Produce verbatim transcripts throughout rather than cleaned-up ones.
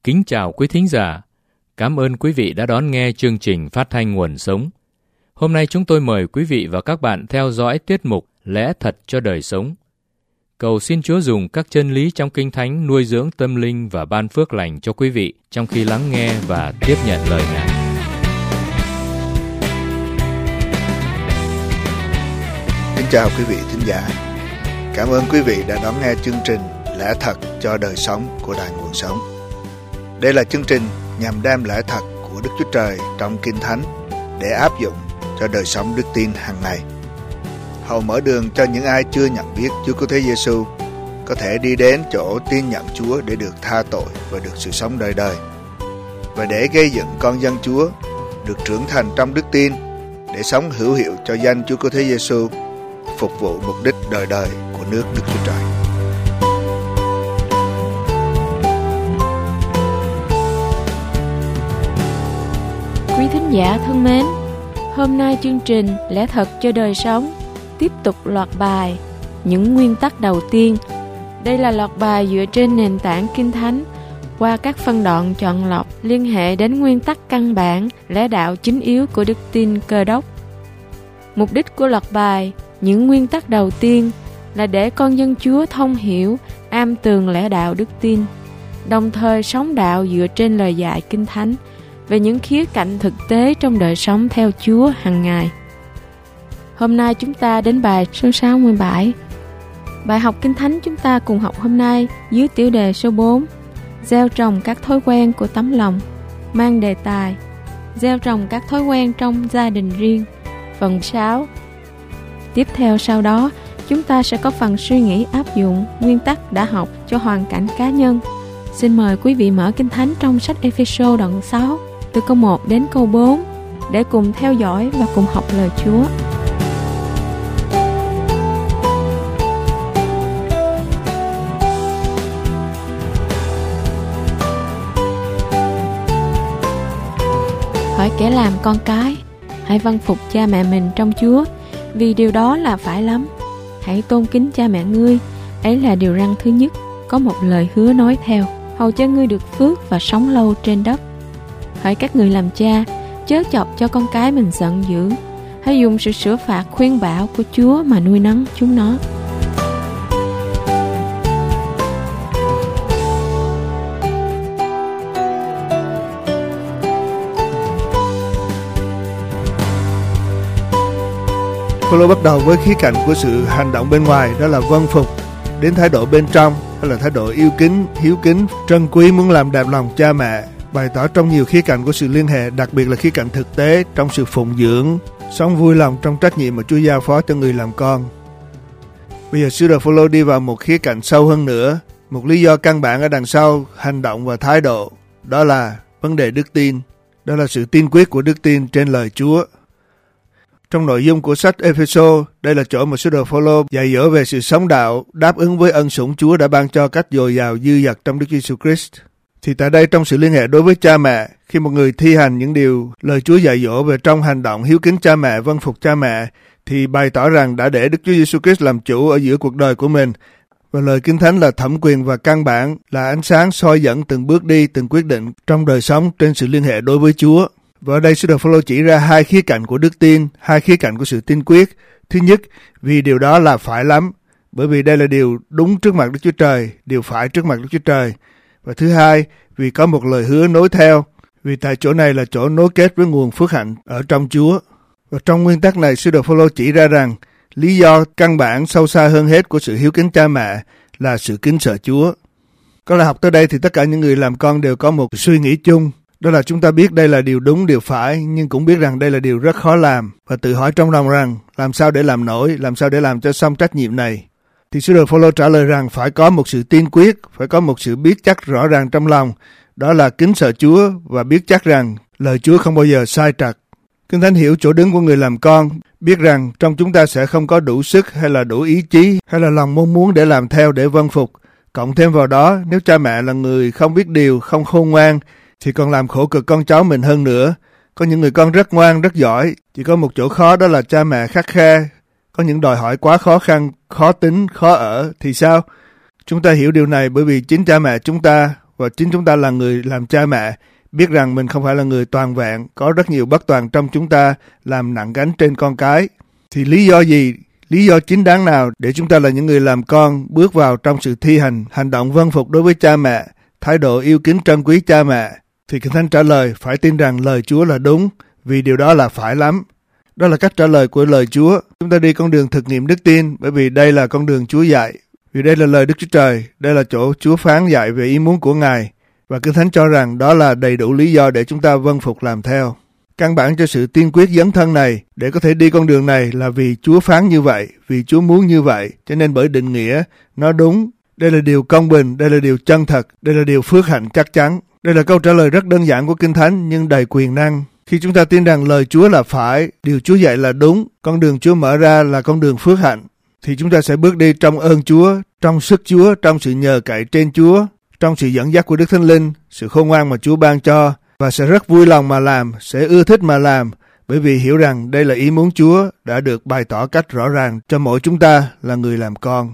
Kính chào quý thính giả. Cảm ơn quý vị đã đón nghe chương trình phát thanh Nguồn Sống. Hôm nay chúng tôi mời quý vị và các bạn theo dõi tiết mục Lẽ Thật cho Đời Sống. Cầu xin Chúa dùng các chân lý trong Kinh Thánh nuôi dưỡng tâm linh và ban phước lành cho quý vị trong khi lắng nghe và tiếp nhận lời Ngài. Kính chào quý vị thính giả. Cảm ơn quý vị đã đón nghe chương trình Lẽ Thật cho Đời Sống của Đài Nguồn Sống. Đây là chương trình nhằm đem lẽ thật của Đức Chúa Trời trong Kinh Thánh để áp dụng cho đời sống đức tin hàng ngày. Hầu mở đường cho những ai chưa nhận biết Chúa Cứu Thế Giêsu có thể đi đến chỗ tin nhận Chúa để được tha tội và được sự sống đời đời, và để gây dựng con dân Chúa được trưởng thành trong đức tin để sống hữu hiệu cho danh Chúa Cứu Thế Giêsu, phục vụ mục đích đời đời của nước Đức Chúa Trời. Quý thính giả thân mến, hôm nay chương trình Lẽ Thật cho Đời Sống tiếp tục loạt bài Những Nguyên Tắc Đầu Tiên. Đây là loạt bài dựa trên nền tảng Kinh Thánh qua các phân đoạn chọn lọc liên hệ đến nguyên tắc căn bản, lẽ đạo chính yếu của đức tin Cơ Đốc. Mục đích của loạt bài Những Nguyên Tắc Đầu Tiên là để con dân Chúa thông hiểu, am tường lẽ đạo đức tin, đồng thời sống đạo dựa trên lời dạy Kinh Thánh về những khía cạnh thực tế trong đời sống theo Chúa hàng ngày. Hôm nay chúng ta đến bài số sáu mươi bảy. Bài học Kinh Thánh chúng ta cùng học hôm nay dưới tiểu đề số bốn, gieo trồng các thói quen của tấm lòng, mang đề tài gieo trồng các thói quen trong gia đình riêng, phần sáu. Tiếp theo sau đó, chúng ta sẽ có phần suy nghĩ áp dụng nguyên tắc đã học cho hoàn cảnh cá nhân. Xin mời quý vị mở Kinh Thánh trong sách Ê-phê-sô đoạn sáu, từ câu một đến câu bốn, để cùng theo dõi và cùng học lời Chúa. Hỏi kẻ làm con cái, hãy vâng phục cha mẹ mình trong Chúa, vì điều đó là phải lắm. Hãy tôn kính cha mẹ ngươi, ấy là điều răn thứ nhất, có một lời hứa nói theo, hầu cho ngươi được phước và sống lâu trên đất. Hỡi các người làm cha, chớ chọc cho con cái mình giận dữ, hãy dùng sự sửa phạt khuyên bảo của Chúa mà nuôi nấng chúng nó. Phaolô bắt đầu với khía cạnh của sự hành động bên ngoài, đó là vâng phục, đến thái độ bên trong, đó là thái độ yêu kính, hiếu kính, trân quý, muốn làm đẹp lòng cha mẹ, bày tỏ trong nhiều khía cạnh của sự liên hệ, đặc biệt là khía cạnh thực tế trong sự phụng dưỡng, sống vui lòng trong trách nhiệm mà Chúa giao phó cho người làm con. Bây giờ sứ đồ Phaolô đi vào một khía cạnh sâu hơn nữa, một lý do căn bản ở đằng sau hành động và thái độ, đó là vấn đề đức tin, đó là sự tin quyết của đức tin trên lời Chúa. Trong nội dung của sách Ê-phê-sô, đây là chỗ mà sứ đồ Phaolô dạy dỗ về sự sống đạo đáp ứng với ân sủng Chúa đã ban cho cách dồi dào dư dật trong Đức Giêsu Christ. Thì tại đây trong sự liên hệ đối với cha mẹ, khi một người thi hành những điều lời Chúa dạy dỗ về trong hành động hiếu kính cha mẹ, vâng phục cha mẹ, thì bày tỏ rằng đã để Đức Chúa Giêsu Christ làm chủ ở giữa cuộc đời của mình. Và lời Kinh Thánh là thẩm quyền và căn bản, là ánh sáng soi dẫn từng bước đi, từng quyết định trong đời sống trên sự liên hệ đối với Chúa. Và ở đây sứ đồ Phaolô chỉ ra hai khía cạnh của đức tin, hai khía cạnh của sự tin quyết. Thứ nhất, vì điều đó là phải lắm, bởi vì đây là điều đúng trước mặt Đức Chúa Trời, điều phải trước mặt Đức Chúa Trời. Và thứ hai, vì có một lời hứa nối theo, vì tại chỗ này là chỗ nối kết với nguồn phước hạnh ở trong Chúa. Và trong nguyên tắc này, sứ đồ Phaolô chỉ ra rằng lý do căn bản sâu xa hơn hết của sự hiếu kính cha mẹ là sự kính sợ Chúa. Có lẽ học tới đây thì tất cả những người làm con đều có một suy nghĩ chung, đó là chúng ta biết đây là điều đúng, điều phải, nhưng cũng biết rằng đây là điều rất khó làm, và tự hỏi trong lòng rằng làm sao để làm nổi, làm sao để làm cho xong trách nhiệm này. Thì sứ đồ Phaolô trả lời rằng phải có một sự tin quyết, phải có một sự biết chắc rõ ràng trong lòng, đó là kính sợ Chúa và biết chắc rằng lời Chúa không bao giờ sai trật. Kinh Thánh hiểu chỗ đứng của người làm con, biết rằng trong chúng ta sẽ không có đủ sức hay là đủ ý chí hay là lòng mong muốn để làm theo, để vâng phục. Cộng thêm vào đó, nếu cha mẹ là người không biết điều, không khôn ngoan, thì còn làm khổ cực con cháu mình hơn nữa. Có những người con rất ngoan, rất giỏi, chỉ có một chỗ khó, đó là cha mẹ khắt khe. Có những đòi hỏi quá khó khăn, khó tính, khó ở, thì sao? Chúng ta hiểu điều này bởi vì chính cha mẹ chúng ta và chính chúng ta là người làm cha mẹ, biết rằng mình không phải là người toàn vẹn, có rất nhiều bất toàn trong chúng ta làm nặng gánh trên con cái. Thì lý do gì, lý do chính đáng nào để chúng ta là những người làm con bước vào trong sự thi hành, hành động vâng phục đối với cha mẹ, thái độ yêu kính trân quý cha mẹ? Thì Kinh Thánh trả lời phải tin rằng lời Chúa là đúng, vì điều đó là phải lắm. Đó là cách trả lời của lời Chúa. Chúng ta đi con đường thực nghiệm đức tin, bởi vì đây là con đường Chúa dạy. Vì đây là lời Đức Chúa Trời, đây là chỗ Chúa phán dạy về ý muốn của Ngài. Và Kinh Thánh cho rằng đó là đầy đủ lý do để chúng ta vâng phục làm theo. Căn bản cho sự tiên quyết dấn thân này, để có thể đi con đường này là vì Chúa phán như vậy, vì Chúa muốn như vậy. Cho nên bởi định nghĩa, nó đúng. Đây là điều công bình, đây là điều chân thật, đây là điều phước hạnh chắc chắn. Đây là câu trả lời rất đơn giản của Kinh Thánh nhưng đầy quyền năng. Khi chúng ta tin rằng lời Chúa là phải, điều Chúa dạy là đúng, con đường Chúa mở ra là con đường phước hạnh, thì chúng ta sẽ bước đi trong ơn Chúa, trong sức Chúa, trong sự nhờ cậy trên Chúa, trong sự dẫn dắt của Đức Thánh Linh, sự khôn ngoan mà Chúa ban cho, và sẽ rất vui lòng mà làm, sẽ ưa thích mà làm, bởi vì hiểu rằng đây là ý muốn Chúa đã được bày tỏ cách rõ ràng cho mỗi chúng ta là người làm con.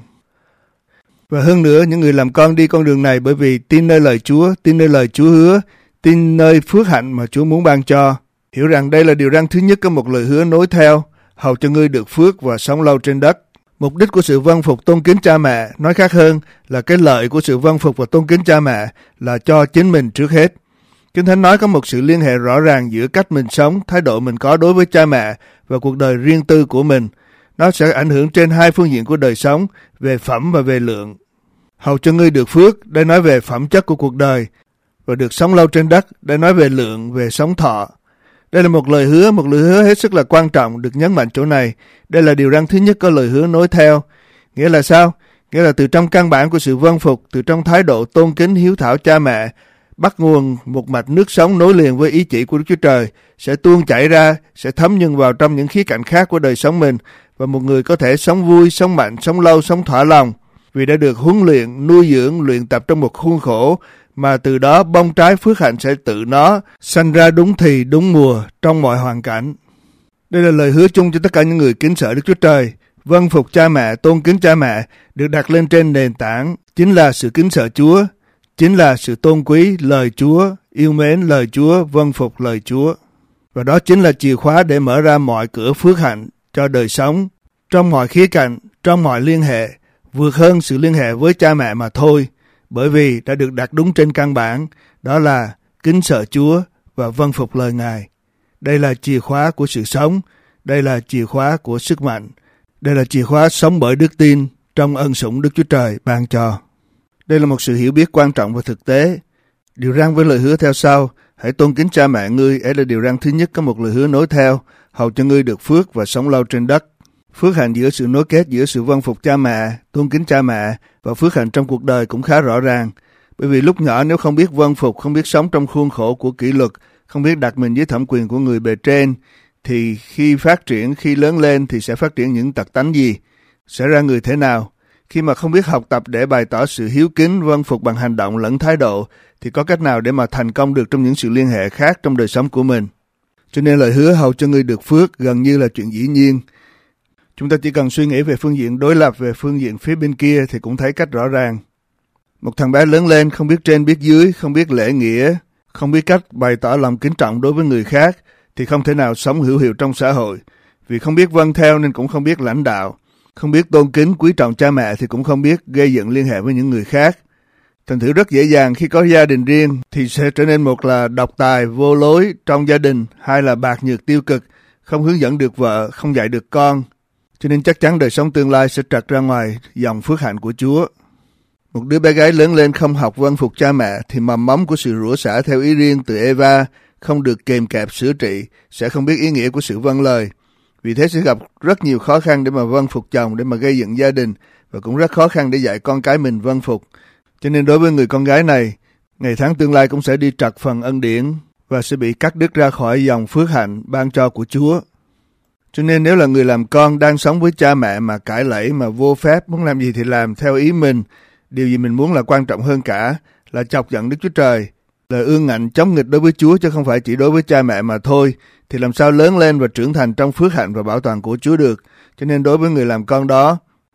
Và hơn nữa, những người làm con đi con đường này bởi vì tin nơi lời Chúa, tin nơi lời Chúa hứa, tin nơi phước hạnh mà Chúa muốn ban cho. Hiểu rằng đây là điều răn thứ nhất có một lời hứa nối theo, hầu cho ngươi được phước và sống lâu trên đất. Mục đích của sự vâng phục tôn kính cha mẹ, nói khác hơn là cái lợi của sự vâng phục và tôn kính cha mẹ là cho chính mình trước hết. Kinh Thánh nói có một sự liên hệ rõ ràng giữa cách mình sống, thái độ mình có đối với cha mẹ và cuộc đời riêng tư của mình. Nó sẽ ảnh hưởng trên hai phương diện của đời sống, về phẩm và về lượng. Hầu cho ngươi được phước, đây nói về phẩm chất của cuộc đời, và được sống lâu trên đất, đây nói về lượng, về sống thọ. Đây là một lời hứa, một lời hứa hết sức là quan trọng, được nhấn mạnh chỗ này. Đây là điều răn thứ nhất có lời hứa nối theo. Nghĩa là sao? Nghĩa là từ trong căn bản của sự vâng phục, từ trong thái độ tôn kính hiếu thảo cha mẹ, bắt nguồn một mạch nước sống nối liền với ý chỉ của Đức Chúa Trời, sẽ tuôn chảy ra, sẽ thấm nhuần vào trong những khía cạnh khác của đời sống mình, và một người có thể sống vui, sống mạnh, sống lâu, sống thỏa lòng, vì đã được huấn luyện, nuôi dưỡng, luyện tập trong một khuôn khổ, mà từ đó bông trái phước hạnh sẽ tự nó sanh ra đúng thì, đúng mùa, trong mọi hoàn cảnh. Đây là lời hứa chung cho tất cả những người kính sợ Đức Chúa Trời. Vâng phục cha mẹ, tôn kính cha mẹ được đặt lên trên nền tảng chính là sự kính sợ Chúa, chính là sự tôn quý lời Chúa, yêu mến lời Chúa, vâng phục lời Chúa. Và đó chính là chìa khóa để mở ra mọi cửa phước hạnh cho đời sống, trong mọi khía cạnh, trong mọi liên hệ, vượt hơn sự liên hệ với cha mẹ mà thôi, bởi vì đã được đặt đúng trên căn bản, đó là kính sợ Chúa và vâng phục lời Ngài. Đây là chìa khóa của sự sống, đây là chìa khóa của sức mạnh, đây là chìa khóa sống bởi đức tin trong ân sủng Đức Chúa Trời ban cho. Đây là một sự hiểu biết quan trọng và thực tế. Điều răn với lời hứa theo sau, hãy tôn kính cha mẹ ngươi, ấy là điều răn thứ nhất có một lời hứa nối theo, hầu cho ngươi được phước và sống lâu trên đất. Phước hạnh giữa sự nối kết giữa sự vâng phục cha mẹ, tôn kính cha mẹ và phước hạnh trong cuộc đời cũng khá rõ ràng. Bởi vì lúc nhỏ nếu không biết vâng phục, không biết sống trong khuôn khổ của kỷ luật, không biết đặt mình dưới thẩm quyền của người bề trên, thì khi phát triển, khi lớn lên thì sẽ phát triển những tật tánh gì? Sẽ ra người thế nào? Khi mà không biết học tập để bày tỏ sự hiếu kính, vâng phục bằng hành động lẫn thái độ, thì có cách nào để mà thành công được trong những sự liên hệ khác trong đời sống của mình? Cho nên lời hứa hầu cho ngươi được phước gần như là chuyện dĩ nhiên. Chúng ta chỉ cần suy nghĩ về phương diện đối lập, về phương diện phía bên kia thì cũng thấy cách rõ ràng. Một thằng bé lớn lên không biết trên biết dưới, không biết lễ nghĩa, không biết cách bày tỏ lòng kính trọng đối với người khác, thì không thể nào sống hữu hiệu trong xã hội. Vì không biết vâng theo nên cũng không biết lãnh đạo, không biết tôn kính quý trọng cha mẹ thì cũng không biết gây dựng liên hệ với những người khác. Thành thử rất dễ dàng khi có gia đình riêng thì sẽ trở nên một là độc tài, vô lối trong gia đình, hai là bạc nhược tiêu cực, không hướng dẫn được vợ, không dạy được con. Cho nên chắc chắn đời sống tương lai sẽ trật ra ngoài dòng phước hạnh của Chúa. Một đứa bé gái lớn lên không học vâng phục cha mẹ thì mầm móng của sự rủa xả theo ý riêng từ Eva không được kềm kẹp sửa trị, sẽ không biết ý nghĩa của sự vâng lời. Vì thế sẽ gặp rất nhiều khó khăn để mà vâng phục chồng, để mà gây dựng gia đình, và cũng rất khó khăn để dạy con cái mình vâng phục. Cho nên đối với người con gái này, ngày tháng tương lai cũng sẽ đi trật phần ân điển và sẽ bị cắt đứt ra khỏi dòng phước hạnh ban cho của Chúa. Cho nên nếu là người làm con đang sống với cha mẹ mà cãi lẫy, mà vô phép, muốn làm gì thì làm theo ý mình, điều gì mình muốn là quan trọng hơn cả, là chọc giận Đức Chúa Trời, là ương ngạnh chống nghịch đối với Chúa chứ không phải chỉ đối với cha mẹ mà thôi, thì làm sao lớn lên và trưởng thành trong phước hạnh và bảo toàn của Chúa được. Cho nên đối với người làm con đó,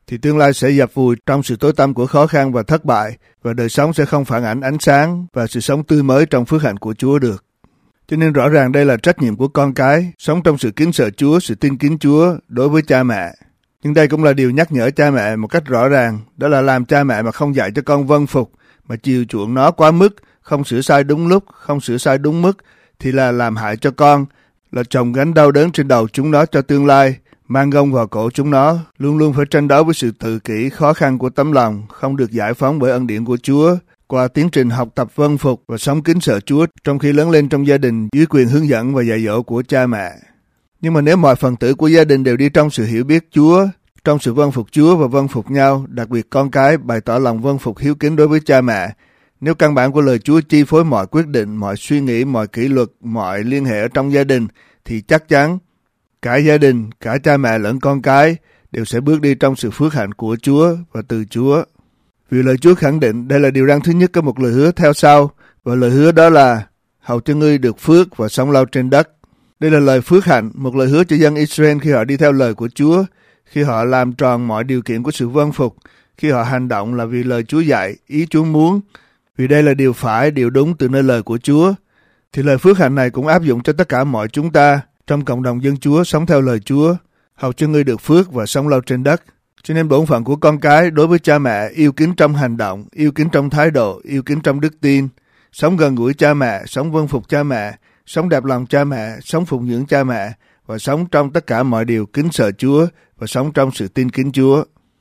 thì tương lai sẽ dập vùi trong sự tối tăm của khó khăn và thất bại, và đời sống sẽ không phản ánh ánh sáng và sự sống tươi mới trong phước hạnh của Chúa được. Cho nên rõ ràng đây là trách nhiệm của con cái, sống trong sự kính sợ Chúa, sự tin kính Chúa đối với cha mẹ. Nhưng đây cũng là điều nhắc nhở cha mẹ một cách rõ ràng, đó là làm cha mẹ mà không dạy cho con vâng phục, mà chiều chuộng nó quá mức, không sửa sai đúng lúc, không sửa sai đúng mức, thì là làm hại cho con, là chồng gánh đau đớn trên đầu chúng nó cho tương lai, mang gông vào cổ chúng nó, luôn luôn phải tranh đấu với sự tự kỷ, khó khăn của tấm lòng, không được giải phóng bởi ân điển của Chúa, qua tiến trình học tập vâng phục và sống kính sợ Chúa trong khi lớn lên trong gia đình dưới quyền hướng dẫn và dạy dỗ của cha mẹ. Nhưng mà nếu mọi phần tử của gia đình đều đi trong sự hiểu biết Chúa, trong sự vâng phục Chúa và vâng phục nhau, đặc biệt con cái bày tỏ lòng vâng phục hiếu kính đối với cha mẹ, nếu căn bản của lời Chúa chi phối mọi quyết định, mọi suy nghĩ, mọi kỷ luật, mọi liên hệ ở trong gia đình, thì chắc chắn cả gia đình, cả cha mẹ lẫn con cái đều sẽ bước đi trong sự phước hạnh của Chúa và từ Chúa. Vì lời Chúa khẳng định đây là điều răn thứ nhất có một lời hứa theo sau, và lời hứa đó là hầu cho ngươi được phước và sống lâu trên đất. Đây là lời phước hạnh, một lời hứa cho dân Israel khi họ đi theo lời của Chúa, khi họ làm tròn mọi điều kiện của sự vâng phục, khi họ hành động là vì lời Chúa dạy, ý Chúa muốn, vì đây là điều phải, điều đúng từ nơi lời của Chúa, thì lời phước hạnh này cũng áp dụng cho tất cả mọi chúng ta trong cộng đồng dân Chúa sống theo lời Chúa, hầu cho ngươi được phước và sống lâu trên đất. Cho nên bổn phận của con cái đối với cha mẹ yêu kính trong hành động, yêu kính trong thái độ, yêu kính trong đức tin, sống gần gũi cha mẹ, sống vâng phục cha mẹ, sống đẹp lòng cha mẹ, sống phụng dưỡng cha mẹ, và sống trong tất cả mọi điều kính sợ Chúa và sống trong sự tin kính Chúa.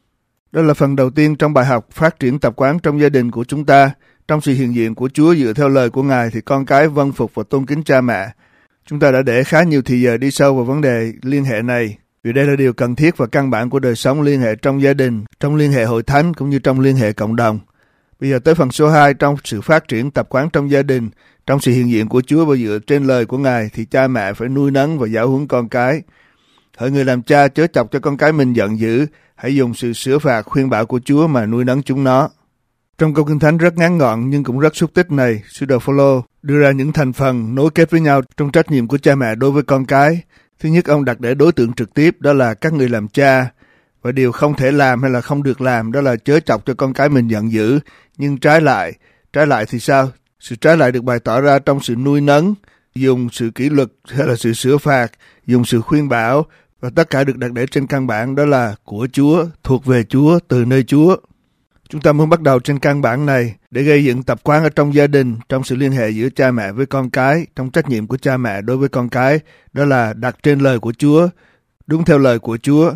Đó là phần đầu tiên trong bài học phát triển tập quán trong gia đình của chúng ta. Trong sự hiện diện của Chúa dựa theo lời của Ngài thì con cái vâng phục và tôn kính cha mẹ. Chúng ta đã để khá nhiều thời giờ đi sâu vào vấn đề liên hệ này, vì đây là điều cần thiết và căn bản của đời sống liên hệ trong gia đình, trong liên hệ hội thánh cũng như trong liên hệ cộng đồng. Bây giờ tới phần số hai, trong sự phát triển tập quán trong gia đình, trong sự hiện diện của Chúa và dựa trên lời của Ngài thì cha mẹ phải nuôi nấng và giáo huấn con cái. Hỡi người làm cha chớ chọc cho con cái mình giận dữ, hãy dùng sự sửa phạt khuyên bảo của Chúa mà nuôi nấng chúng nó. Trong câu Kinh Thánh rất ngắn gọn nhưng cũng rất xúc tích này, sư đồ Phôlô đưa ra những thành phần nối kết với nhau trong trách nhiệm của cha mẹ đối với con cái. Thứ nhất, ông đặt để đối tượng trực tiếp, đó là các người làm cha, và điều không thể làm hay là không được làm đó là chớ chọc cho con cái mình giận dữ. Nhưng trái lại, trái lại thì sao? Sự trái lại được bày tỏ ra trong sự nuôi nấng, dùng sự kỷ luật hay là sự sửa phạt, dùng sự khuyên bảo, và tất cả được đặt để trên căn bản đó là của Chúa, thuộc về Chúa, từ nơi Chúa. Chúng ta muốn bắt đầu trên căn bản này để gây dựng tập quán ở trong gia đình, trong sự liên hệ giữa cha mẹ với con cái, trong trách nhiệm của cha mẹ đối với con cái, đó là đặt trên lời của Chúa, đúng theo lời của Chúa.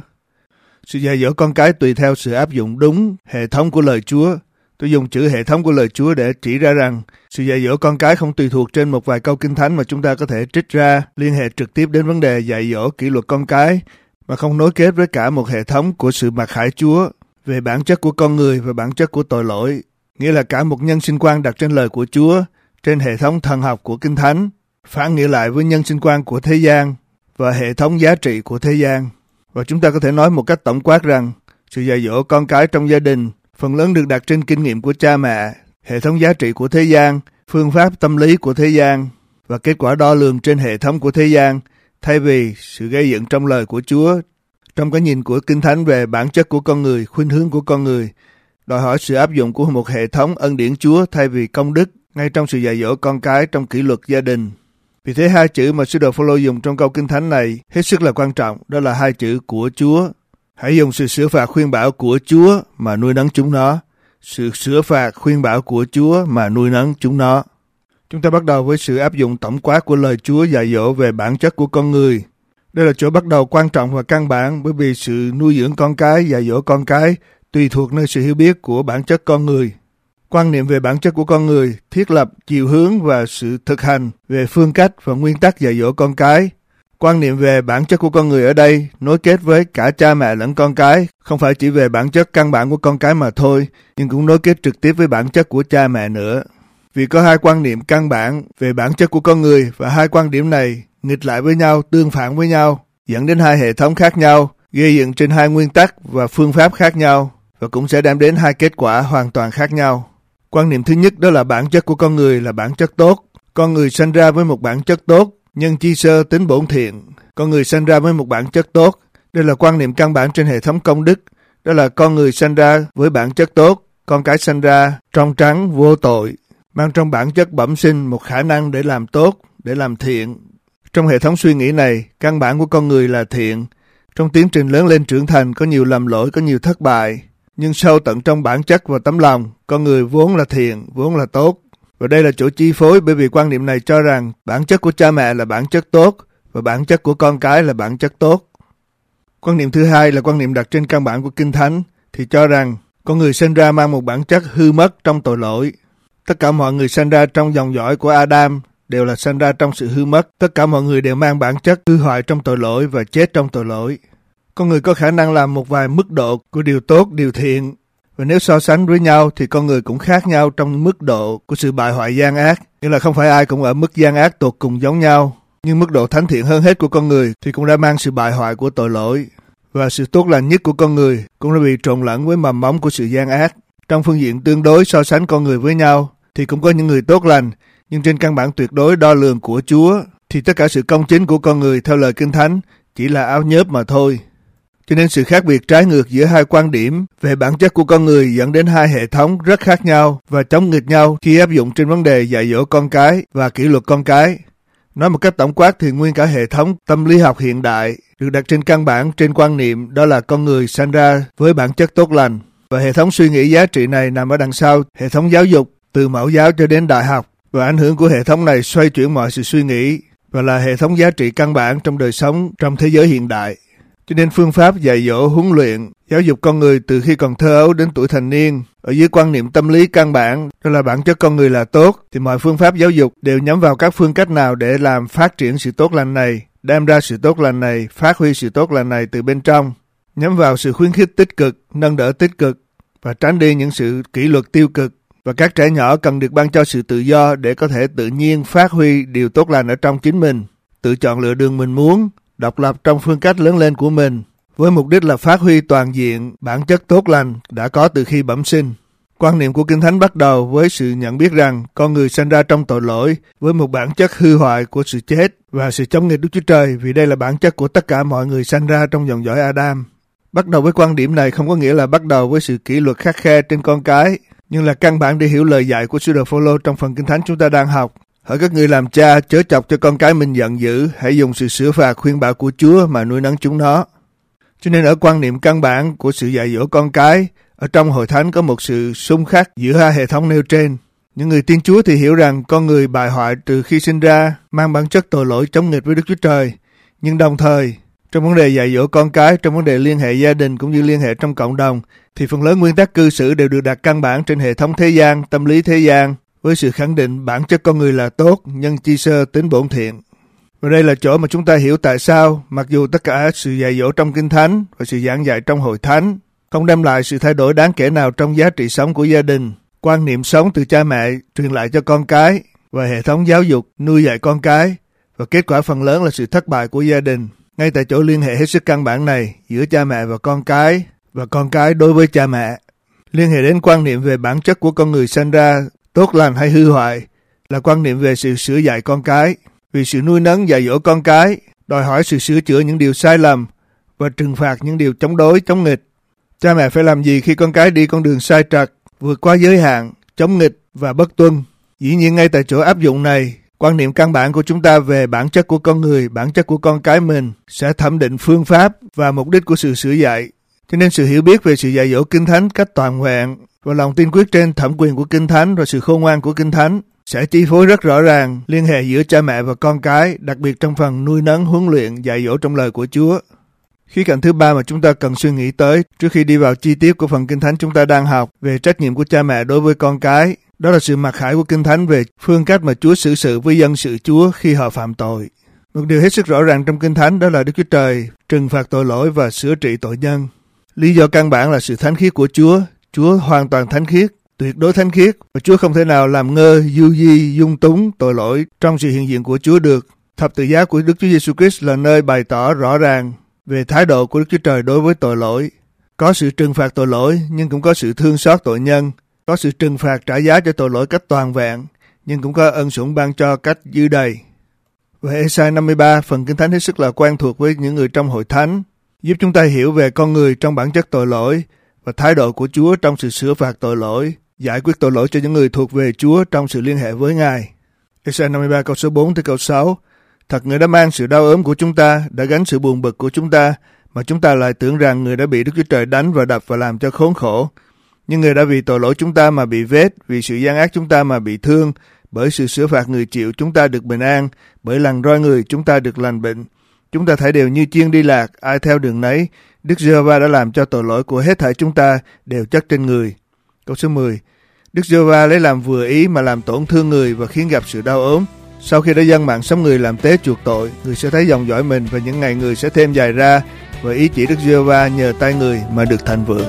Sự dạy dỗ con cái tùy theo sự áp dụng đúng hệ thống của lời Chúa. Tôi dùng chữ hệ thống của lời Chúa để chỉ ra rằng sự dạy dỗ con cái không tùy thuộc trên một vài câu Kinh Thánh mà chúng ta có thể trích ra liên hệ trực tiếp đến vấn đề dạy dỗ kỷ luật con cái, mà không nối kết với cả một hệ thống của sự mặc khải Chúa về bản chất của con người và bản chất của tội lỗi, nghĩa là cả một nhân sinh quan đặt trên lời của Chúa, trên hệ thống thần học của Kinh Thánh, phản nghĩa lại với nhân sinh quan của thế gian và hệ thống giá trị của thế gian. Và chúng ta có thể nói một cách tổng quát rằng sự dạy dỗ con cái trong gia đình phần lớn được đặt trên kinh nghiệm của cha mẹ, hệ thống giá trị của thế gian, phương pháp tâm lý của thế gian và kết quả đo lường trên hệ thống của thế gian, thay vì sự gây dựng trong lời của Chúa, trong cái nhìn của Kinh Thánh về bản chất của con người, khuynh hướng của con người, đòi hỏi sự áp dụng của một hệ thống ân điển Chúa thay vì công đức ngay trong sự dạy dỗ con cái trong kỷ luật gia đình. Vì thế hai chữ mà sứ đồ Phôlô dùng trong câu Kinh Thánh này hết sức là quan trọng, đó là hai chữ của Chúa. Hãy dùng sự sửa phạt khuyên bảo của Chúa mà nuôi nấng chúng nó. Sự sửa phạt khuyên bảo của Chúa mà nuôi nấng chúng nó. Chúng ta bắt đầu với sự áp dụng tổng quát của lời Chúa dạy dỗ về bản chất của con người. Đây là chỗ bắt đầu quan trọng và căn bản, bởi vì sự nuôi dưỡng con cái, dạy dỗ con cái tùy thuộc nơi sự hiểu biết của bản chất con người. Quan niệm về bản chất của con người thiết lập chiều hướng và sự thực hành về phương cách và nguyên tắc dạy dỗ con cái. Quan niệm về bản chất của con người ở đây nối kết với cả cha mẹ lẫn con cái, không phải chỉ về bản chất căn bản của con cái mà thôi, nhưng cũng nối kết trực tiếp với bản chất của cha mẹ nữa. Vì có hai quan niệm căn bản về bản chất của con người và hai quan điểm này nghịch lại với nhau, tương phản với nhau, dẫn đến hai hệ thống khác nhau, gây dựng trên hai nguyên tắc và phương pháp khác nhau, và cũng sẽ đem đến hai kết quả hoàn toàn khác nhau. Quan niệm thứ nhất đó là bản chất của con người là bản chất tốt. Con người sinh ra với một bản chất tốt, nhân chi sơ tính bổn thiện. Con người sinh ra với một bản chất tốt. Đây là quan niệm căn bản trên hệ thống công đức. đó là con người sanh ra với bản chất tốt, con cái sanh ra trong trắng vô tội, mang trong bản chất bẩm sinh một khả năng để làm tốt, để làm thiện. Trong hệ thống suy nghĩ này, căn bản của con người là thiện. Trong tiến trình lớn lên trưởng thành có nhiều lầm lỗi, có nhiều thất bại, nhưng sâu tận trong bản chất và tấm lòng, con người vốn là thiện, vốn là tốt. Và đây là chỗ chi phối, bởi vì quan niệm này cho rằng bản chất của cha mẹ là bản chất tốt và bản chất của con cái là bản chất tốt. Quan niệm thứ hai là quan niệm đặt trên căn bản của Kinh Thánh, thì cho rằng con người sinh ra mang một bản chất hư mất trong tội lỗi. Tất cả mọi người sinh ra trong dòng dõi của Adam đều là sinh ra trong sự hư mất. Tất cả mọi người đều mang bản chất hư hoại trong tội lỗi và chết trong tội lỗi. Con người có khả năng làm một vài mức độ của điều tốt, điều thiện. Và nếu so sánh với nhau thì con người cũng khác nhau trong mức độ của sự bại hoại gian ác. Nghĩa là không phải ai cũng ở mức gian ác tột cùng giống nhau. Nhưng mức độ thánh thiện hơn hết của con người thì cũng đã mang sự bại hoại của tội lỗi. Và sự tốt lành nhất của con người cũng đã bị trộn lẫn với mầm móng của sự gian ác. Trong phương diện tương đối so sánh con người với nhau thì cũng có những người tốt lành, nhưng trên căn bản tuyệt đối đo lường của Chúa thì tất cả sự công chính của con người theo lời Kinh Thánh chỉ là áo nhớp mà thôi. Cho nên sự khác biệt trái ngược giữa hai quan điểm về bản chất của con người dẫn đến hai hệ thống rất khác nhau và chống nghịch nhau khi áp dụng trên vấn đề dạy dỗ con cái và kỷ luật con cái. Nói một cách tổng quát thì nguyên cả hệ thống tâm lý học hiện đại được đặt trên căn bản trên quan niệm đó là con người sinh ra với bản chất tốt lành. Và hệ thống suy nghĩ giá trị này nằm ở đằng sau hệ thống giáo dục từ mẫu giáo cho đến đại học. Và ảnh hưởng của hệ thống này xoay chuyển mọi sự suy nghĩ và là hệ thống giá trị căn bản trong đời sống trong thế giới hiện đại. Cho nên phương pháp dạy dỗ, huấn luyện, giáo dục con người từ khi còn thơ ấu đến tuổi thành niên ở dưới quan niệm tâm lý căn bản đó là bản chất con người là tốt, thì mọi phương pháp giáo dục đều nhắm vào các phương cách nào để làm phát triển sự tốt lành này, đem ra sự tốt lành này, phát huy sự tốt lành này từ bên trong, nhắm vào sự khuyến khích tích cực, nâng đỡ tích cực và tránh đi những sự kỷ luật tiêu cực. Và các trẻ nhỏ cần được ban cho sự tự do để có thể tự nhiên phát huy điều tốt lành ở trong chính mình, tự chọn lựa đường mình muốn, độc lập trong phương cách lớn lên của mình, với mục đích là phát huy toàn diện bản chất tốt lành đã có từ khi bẩm sinh. Quan niệm của Kinh Thánh bắt đầu với sự nhận biết rằng con người sinh ra trong tội lỗi với một bản chất hư hoại của sự chết và sự chống nghịch Đức Chúa Trời, vì đây là bản chất của tất cả mọi người sinh ra trong dòng dõi Adam. Bắt đầu với quan điểm này không có nghĩa là bắt đầu với sự kỷ luật khắt khe trên con cái, nhưng là căn bản để hiểu lời dạy của Sứ đồ Phôlô trong phần Kinh Thánh chúng ta đang học. Hỡi các ngươi làm cha, chớ chọc cho con cái mình giận dữ, hãy dùng sự sửa phạt khuyên bảo của Chúa mà nuôi nấng chúng nó. Cho nên ở quan niệm căn bản của sự dạy dỗ con cái, ở trong Hội Thánh có một sự xung khắc giữa hai hệ thống nêu trên. Những người tin Chúa thì hiểu rằng con người bại hoại từ khi sinh ra, mang bản chất tội lỗi chống nghịch với Đức Chúa Trời. Nhưng đồng thời, trong vấn đề dạy dỗ con cái, trong vấn đề liên hệ gia đình cũng như liên hệ trong cộng đồng, thì phần lớn nguyên tắc cư xử đều được đặt căn bản trên hệ thống thế gian, tâm lý thế gian, với sự khẳng định bản chất con người là tốt, nhân chi sơ, tính bổn thiện. Và đây là chỗ mà chúng ta hiểu tại sao, mặc dù tất cả sự dạy dỗ trong Kinh Thánh và sự giảng dạy trong Hội Thánh không đem lại sự thay đổi đáng kể nào trong giá trị sống của gia đình, quan niệm sống từ cha mẹ truyền lại cho con cái và hệ thống giáo dục nuôi dạy con cái, và kết quả phần lớn là sự thất bại của gia đình. Ngay tại chỗ liên hệ hết sức căn bản này giữa cha mẹ và con cái, và con cái đối với cha mẹ, liên hệ đến quan niệm về bản chất của con người sinh ra tốt lành hay hư hoại, là quan niệm về sự sửa dạy con cái. Vì sự nuôi nấng dạy dỗ con cái đòi hỏi sự sửa chữa những điều sai lầm và trừng phạt những điều chống đối, chống nghịch. Cha mẹ phải làm gì khi con cái đi con đường sai trật, vượt qua giới hạn, chống nghịch và bất tuân? Dĩ nhiên ngay tại chỗ áp dụng này, quan niệm căn bản của chúng ta về bản chất của con người, bản chất của con cái mình sẽ thẩm định phương pháp và mục đích của sự sửa dạy. Cho nên sự hiểu biết về sự dạy dỗ Kinh Thánh cách toàn vẹn và lòng tin quyết trên thẩm quyền của Kinh Thánh và sự khôn ngoan của Kinh Thánh sẽ chi phối rất rõ ràng liên hệ giữa cha mẹ và con cái, đặc biệt trong phần nuôi nấng, huấn luyện, dạy dỗ trong lời của Chúa. Khía cạnh thứ ba mà chúng ta cần suy nghĩ tới trước khi đi vào chi tiết của phần Kinh Thánh chúng ta đang học về trách nhiệm của cha mẹ đối với con cái, đó là sự mặc khải của Kinh Thánh về phương cách mà Chúa xử sự với dân sự Chúa khi họ phạm tội. Một điều hết sức rõ ràng trong Kinh Thánh đó là Đức Chúa Trời trừng phạt tội lỗi và sửa trị tội nhân. Lý do căn bản là sự thánh khiết của Chúa. Chúa hoàn toàn thánh khiết, tuyệt đối thánh khiết, và Chúa không thể nào làm ngơ, du di, dung túng tội lỗi trong sự hiện diện của Chúa được. Thập tự giá của Đức Chúa Giêsu Christ là nơi bày tỏ rõ ràng về thái độ của Đức Chúa Trời đối với tội lỗi. Có sự trừng phạt tội lỗi, nhưng cũng có sự thương xót tội nhân. Có sự trừng phạt trả giá cho tội lỗi cách toàn vẹn, nhưng cũng có ân sủng ban cho cách dư đầy. Và Ê-sai năm mươi ba, phần Kinh Thánh hết sức là quen thuộc với những người trong Hội Thánh. giúp chúng ta hiểu về con người trong bản chất tội lỗi và thái độ của Chúa trong sự sửa phạt tội lỗi, giải quyết tội lỗi cho những người thuộc về Chúa trong sự liên hệ với Ngài. Ê-sai năm mươi ba câu số bốn tới câu sáu. Thật Người đã mang sự đau ốm của chúng ta, đã gánh sự buồn bực của chúng ta, mà chúng ta lại tưởng rằng Người đã bị Đức Chúa Trời đánh và đập và làm cho khốn khổ. Nhưng Người đã vì tội lỗi chúng ta mà bị vết, vì sự gian ác chúng ta mà bị thương, bởi sự sửa phạt Người chịu chúng ta được bình an, bởi lần roi Người chúng ta được lành bệnh. Chúng ta thảy đều như chiên đi lạc, ai theo đường nấy. Đức Giê-hô-va đã làm cho tội lỗi của hết thảy chúng ta đều chất trên Người. Câu số mười. Đức Giê-hô-va lấy làm vừa ý mà làm tổn thương người và khiến gặp sự đau ốm. Sau khi đã dâng mạng sống Người làm tế chuộc tội, Người sẽ thấy dòng dõi mình và những ngày Người sẽ thêm dài ra, và ý chỉ Đức Giê-hô-va nhờ tay Người mà được thịnh vượng.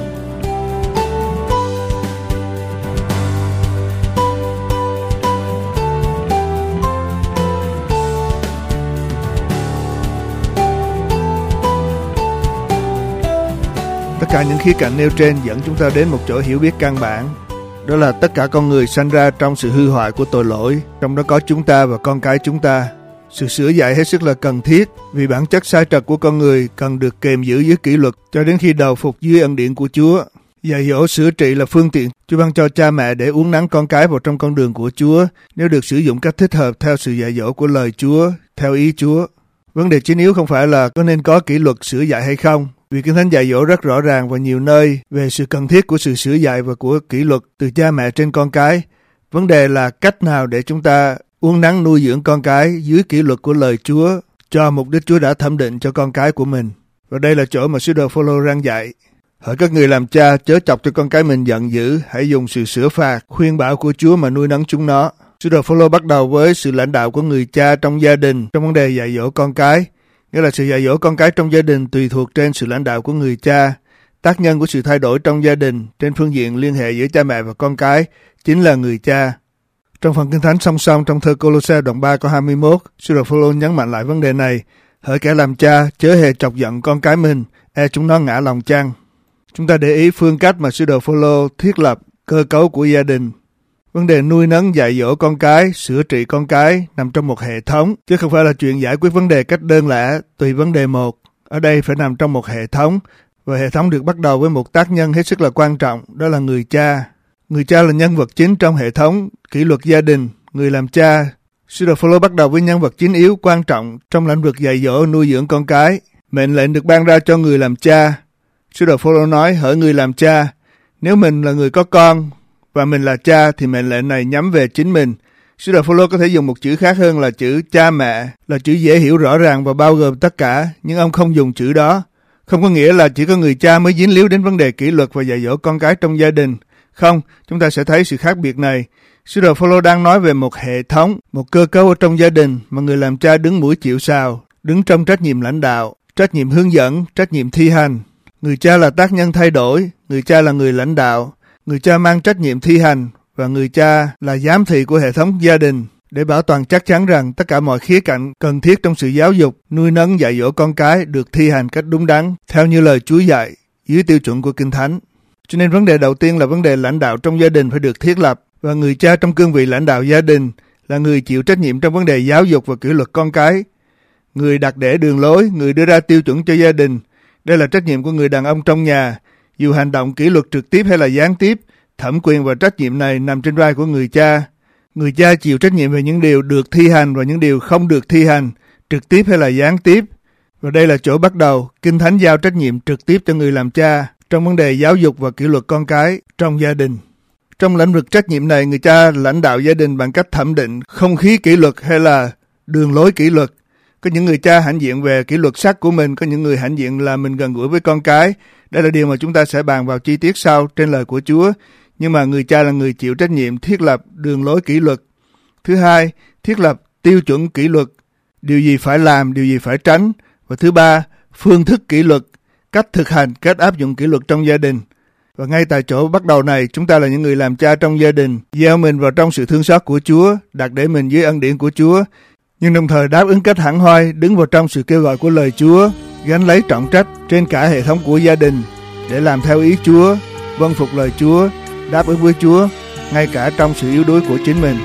Tất cả những khía cạnh nêu trên dẫn chúng ta đến một chỗ hiểu biết căn bản. Đó là tất cả con người sanh ra trong sự hư hoại của tội lỗi, trong đó có chúng ta và con cái chúng ta. Sự sửa dạy hết sức là cần thiết, vì bản chất sai trật của con người cần được kềm giữ dưới kỷ luật cho đến khi đầu phục dưới ân điển của Chúa. Dạy dỗ sửa trị là phương tiện Chúa ban cho cha mẹ để uốn nắn con cái vào trong con đường của Chúa, nếu được sử dụng cách thích hợp theo sự dạy dỗ của lời Chúa, theo ý Chúa. Vấn đề chính yếu không phải là có nên có kỷ luật sửa dạy hay không, vì Kinh Thánh dạy dỗ rất rõ ràng và nhiều nơi về sự cần thiết của sự sửa dạy và của kỷ luật từ cha mẹ trên con cái. Vấn đề là cách nào để chúng ta uốn nắn nuôi dưỡng con cái dưới kỷ luật của lời Chúa cho mục đích Chúa đã thẩm định cho con cái của mình. Và đây là chỗ mà sứ đồ Phô-lô răn dạy. Hỡi các người làm cha, chớ chọc cho con cái mình giận dữ, hãy dùng sự sửa phạt, khuyên bảo của Chúa mà nuôi nấng chúng nó. Sứ đồ Phô-lô bắt đầu với sự lãnh đạo của người cha trong gia đình trong vấn đề dạy dỗ con cái. Nghĩa là sự dạy dỗ con cái trong gia đình tùy thuộc trên sự lãnh đạo của người cha. Tác nhân của sự thay đổi trong gia đình trên phương diện liên hệ giữa cha mẹ và con cái chính là người cha. Trong phần Kinh Thánh song song trong thơ Cô-lô-se đoạn ba câu hai mươi mốt, sứ đồ Phô-lô nhấn mạnh lại vấn đề này. Hỡi kẻ làm cha, chớ hề chọc giận con cái mình, e chúng nó ngã lòng chăng. Chúng ta để ý phương cách mà sứ đồ Phô-lô thiết lập cơ cấu của gia đình. Vấn đề nuôi nấng dạy dỗ con cái, sửa trị con cái nằm trong một hệ thống, chứ không phải là chuyện giải quyết vấn đề cách đơn lẻ tùy vấn đề một. Ở đây phải nằm trong một hệ thống, và hệ thống được bắt đầu với một tác nhân hết sức là quan trọng, đó là người cha. Người cha là nhân vật chính trong hệ thống kỷ luật gia đình. Người làm cha, sứ đồ Phô-lô bắt đầu với nhân vật chính yếu quan trọng trong lĩnh vực dạy dỗ nuôi dưỡng con cái. Mệnh lệnh được ban ra cho người làm cha. Sứ đồ Phô-lô nói, hỡi người làm cha, nếu mình là người có con và mình là cha thì mệnh lệnh này nhắm về chính mình. Sứ đồ Phô-lô có thể dùng một chữ khác hơn là chữ cha mẹ, là chữ dễ hiểu rõ ràng và bao gồm tất cả, nhưng ông không dùng chữ đó. Không có nghĩa là chỉ có người cha mới dính líu đến vấn đề kỷ luật và dạy dỗ con cái trong gia đình. Không, chúng ta sẽ thấy sự khác biệt này. Sứ đồ Phô-lô đang nói về một hệ thống, một cơ cấu ở trong gia đình mà người làm cha đứng mũi chịu sào, đứng trong trách nhiệm lãnh đạo, trách nhiệm hướng dẫn, trách nhiệm thi hành. Người cha là tác nhân thay đổi, người cha là người lãnh đạo, người cha mang trách nhiệm thi hành và người cha là giám thị của hệ thống gia đình để bảo toàn chắc chắn rằng tất cả mọi khía cạnh cần thiết trong sự giáo dục, nuôi nấng dạy dỗ con cái được thi hành cách đúng đắn theo như lời Chúa dạy dưới tiêu chuẩn của Kinh Thánh. Cho nên vấn đề đầu tiên là vấn đề lãnh đạo trong gia đình phải được thiết lập, và người cha trong cương vị lãnh đạo gia đình là người chịu trách nhiệm trong vấn đề giáo dục và kỷ luật con cái. Người đặt để đường lối, người đưa ra tiêu chuẩn cho gia đình. Đây là trách nhiệm của người đàn ông trong nhà. Dù hành động kỷ luật trực tiếp hay là gián tiếp, thẩm quyền và trách nhiệm này nằm trên vai của người cha. Người cha chịu trách nhiệm về những điều được thi hành và những điều không được thi hành, trực tiếp hay là gián tiếp. Và đây là chỗ bắt đầu, Kinh Thánh giao trách nhiệm trực tiếp cho người làm cha trong vấn đề giáo dục và kỷ luật con cái trong gia đình. Trong lĩnh vực trách nhiệm này, người cha lãnh đạo gia đình bằng cách thẩm định không khí kỷ luật hay là đường lối kỷ luật. Có những người cha hãnh diện về kỷ luật sắc của mình, có những người hãnh diện là mình gần gũi với con cái. Đây là điều mà chúng ta sẽ bàn vào chi tiết sau trên lời của Chúa. Nhưng mà người cha là người chịu trách nhiệm thiết lập đường lối kỷ luật. Thứ hai, thiết lập tiêu chuẩn kỷ luật, điều gì phải làm, điều gì phải tránh. Và thứ ba, phương thức kỷ luật, cách thực hành, cách áp dụng kỷ luật trong gia đình. Và ngay tại chỗ bắt đầu này, chúng ta là những người làm cha trong gia đình, gieo mình vào trong sự thương xót của Chúa, đặt để mình dưới ân điển của Chúa, nhưng đồng thời đáp ứng cách hẳn hoi, đứng vào trong sự kêu gọi của lời Chúa, gánh lấy trọng trách trên cả hệ thống của gia đình để làm theo ý Chúa, vâng phục lời Chúa, đáp ứng với Chúa, ngay cả trong sự yếu đuối của chính mình.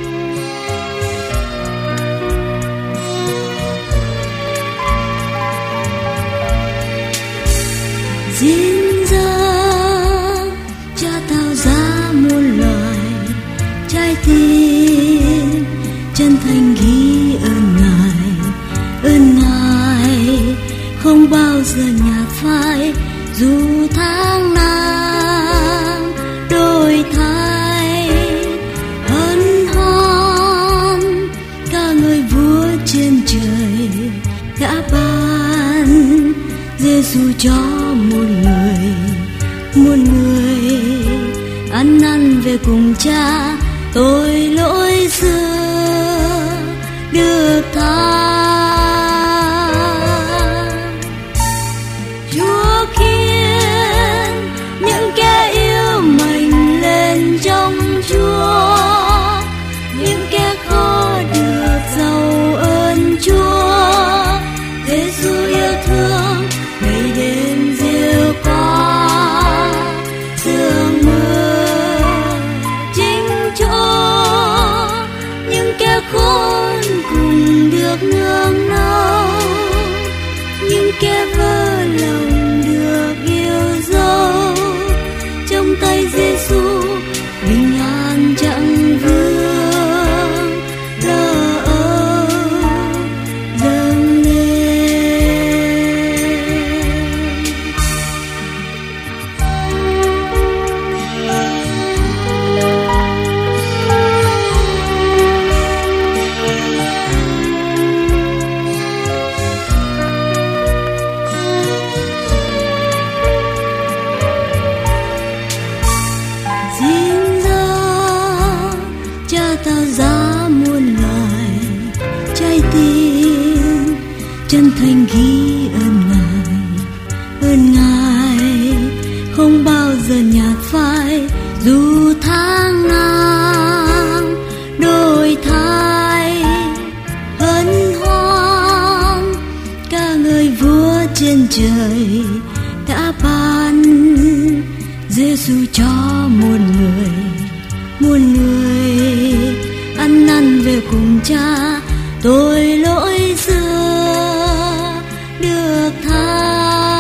ghi ơn Ngài, ơn Ngài không bao giờ nhạt phai, dù tháng năm đổi thay. Hân hoan ca ngợi Vua trên trời đã ban Giêsu cho muôn người, muôn người ăn năn về cùng Cha, tội lỗi xưa được tha. Chúa khiến những kẻ yêu mình lên trong Chúa, những kẻ khó được giàu ơn Chúa. Giêsu yêu thương ngày đêm diệu qua sương mưa chính Chúa, những kẻ khốn cùng được nương náu, những kẻ vỡ lòng được yêu dấu. Trong tay Giêsu bình an chẳng vương lo âu dâng lên. Xin ra Cha tạo ra muôn loài, trái tim chân thành ghi ơn Ngài, ơn Ngài không bao giờ nhạt phai, dù tháng năm đổi thay. Hân hoan ca ngợi Vua trên trời đã ban Giêsu cho muôn người, muôn người ăn năn về cùng Cha, tội lỗi xưa được tha.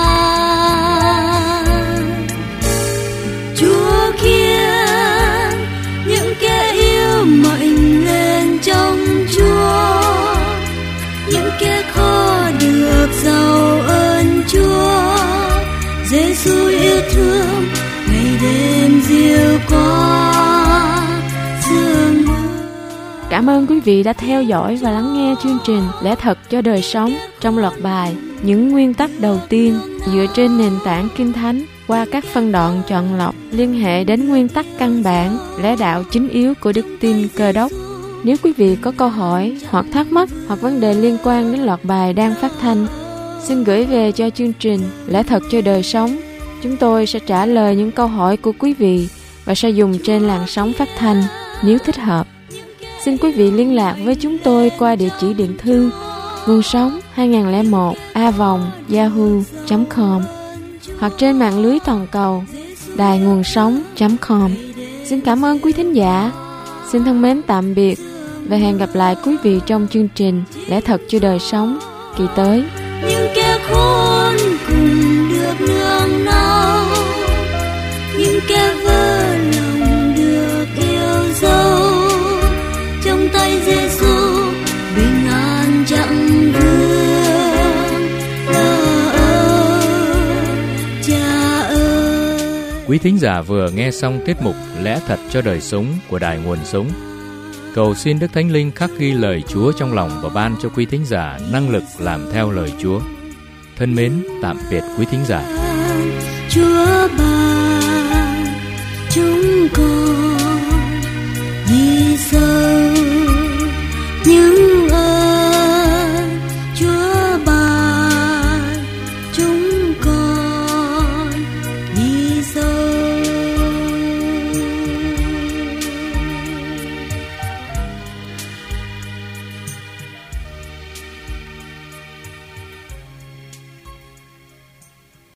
Chúa khiến những kẻ yêu mệnh lên trong Chúa, những kẻ khó được giàu ơn Chúa. Giêsu yêu thương ngày đêm diệu qua sương mưa. Cảm ơn quý vị đã theo dõi và lắng nghe chương trình Lẽ Thật cho Đời Sống trong loạt bài Những Nguyên Tắc Đầu Tiên dựa trên nền tảng Kinh Thánh qua các phân đoạn chọn lọc liên hệ đến nguyên tắc căn bản, lẽ đạo chính yếu của đức tin Cơ Đốc. Nếu quý vị có câu hỏi hoặc thắc mắc hoặc vấn đề liên quan đến loạt bài đang phát thanh, xin gửi về cho chương trình Lẽ Thật cho Đời Sống. Chúng tôi sẽ trả lời những câu hỏi của quý vị và sẽ dùng trên làn sóng phát thanh nếu thích hợp. Xin quý vị liên lạc với chúng tôi qua địa chỉ điện thư nguồn sống hai không một a vòng yahoo chấm com hoặc trên mạng lưới toàn cầu đài nguồn sống chấm com. Xin cảm ơn quý thính giả. Xin thân mến tạm biệt và hẹn gặp lại quý vị trong chương trình Lẽ Thật cho Đời Sống kỳ tới. Những kẻ khốn cùng được nương náu, những kẻ vỡ lòng được yêu dấu. Trong tay Giêsu bình an chẳng vương lo âu Cha ơi. Quý thính giả vừa nghe xong tiết mục Lẽ Thật cho Đời Sống của Đài Nguồn Sống. Cầu xin Đức Thánh Linh khắc ghi lời Chúa trong lòng và ban cho quý thính giả năng lực làm theo lời Chúa. Thân mến, tạm biệt quý thính giả. Chúa ban